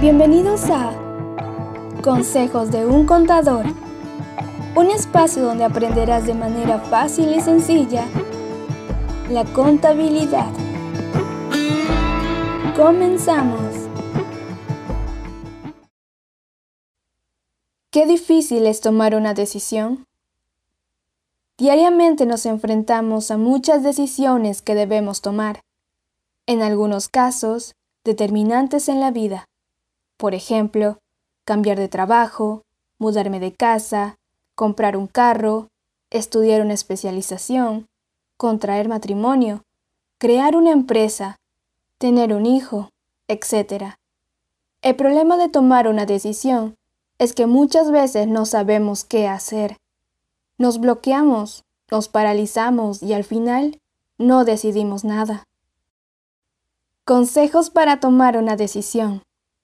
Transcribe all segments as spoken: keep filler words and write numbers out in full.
Bienvenidos a Consejos de un Contador, un espacio donde aprenderás de manera fácil y sencilla la contabilidad. Comenzamos. Qué difícil es tomar una decisión. Diariamente nos enfrentamos a muchas decisiones que debemos tomar, en algunos casos, determinantes en la vida. Por ejemplo, cambiar de trabajo, mudarme de casa, comprar un carro, estudiar una especialización, contraer matrimonio, crear una empresa, tener un hijo, etcétera. El problema de tomar una decisión es que muchas veces no sabemos qué hacer. Nos bloqueamos, nos paralizamos y al final no decidimos nada. Consejos para tomar una decisión.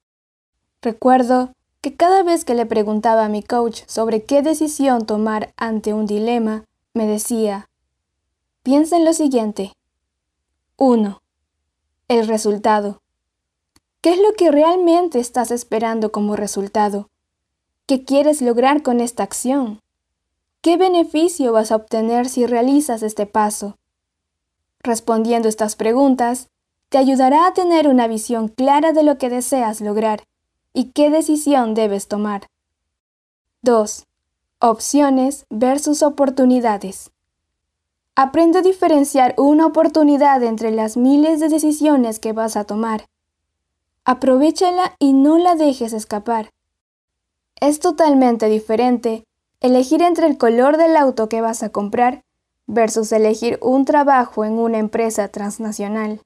Recuerdo que cada vez que le preguntaba a mi coach sobre qué decisión tomar ante un dilema, me decía: piensa en lo siguiente. uno. El resultado. ¿Qué es lo que realmente estás esperando como resultado? ¿Qué quieres lograr con esta acción? ¿Qué beneficio vas a obtener si realizas este paso? Respondiendo estas preguntas, te ayudará a tener una visión clara de lo que deseas lograr y qué decisión debes tomar. dos. Opciones versus oportunidades. Aprende a diferenciar una oportunidad entre las miles de decisiones que vas a tomar. Aprovéchala y no la dejes escapar. Es totalmente diferente elegir entre el color del auto que vas a comprar versus elegir un trabajo en una empresa transnacional.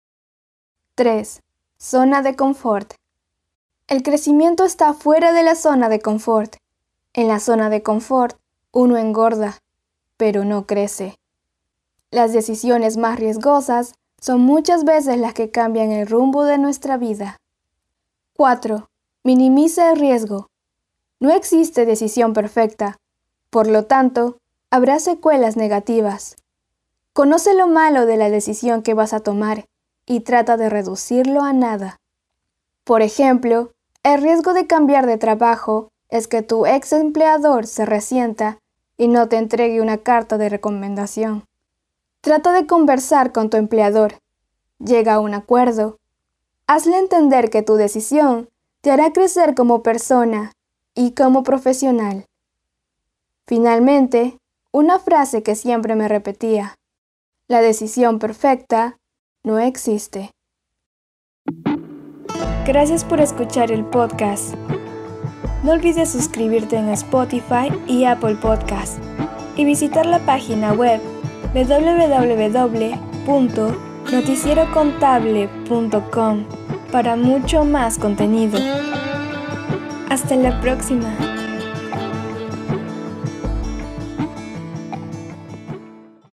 tres. Zona de confort. El crecimiento está fuera de la zona de confort. En la zona de confort, uno engorda, pero no crece. Las decisiones más riesgosas son muchas veces las que cambian el rumbo de nuestra vida. cuatro. Minimiza el riesgo. No existe decisión perfecta, por lo tanto, habrá secuelas negativas. Conoce lo malo de la decisión que vas a tomar y trata de reducirlo a nada. Por ejemplo, el riesgo de cambiar de trabajo es que tu ex empleador se resienta y no te entregue una carta de recomendación. Trata de conversar con tu empleador. Llega a un acuerdo. Hazle entender que tu decisión te hará crecer como persona y como profesional. Finalmente, una frase que siempre me repetía: la decisión perfecta no existe. Gracias por escuchar el podcast. No olvides suscribirte en Spotify y Apple Podcast y visitar la página web de doble u doble u doble u punto noticiero contable punto com para mucho más contenido. Hasta la próxima.